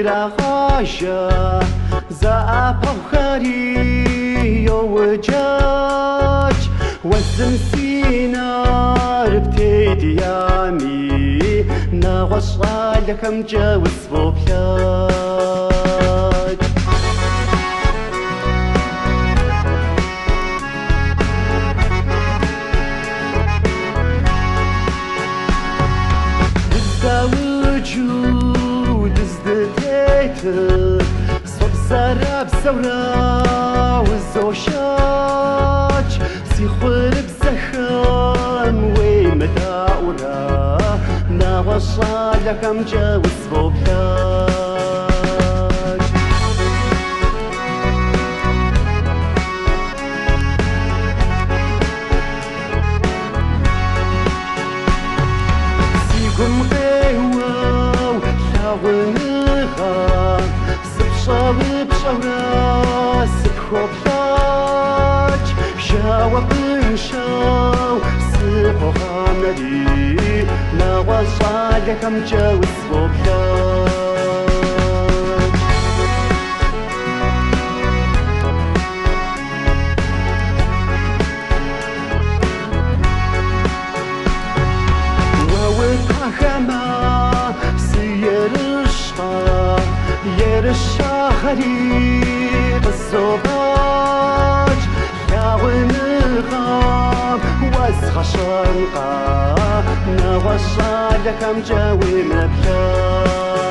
غاجة زعبخاري وجاج والزنسينار بتيدي يامي ناغش لكم جاوز بوبلاج وجود ازدديت صوب زراب سورا والزوشاج سيخور بزخم ومداورا ناوشا لكم جاوز بوبلاج سيكم ونغا سبشاوي بشاورا سبخوبلاج شاوى بنشاو سبخامري ناوشا لكم جاوز بوبلاج ووطاخما الشهري بالزباج لاون غام واسخشنقا نوشا لكم جاوي مبلاج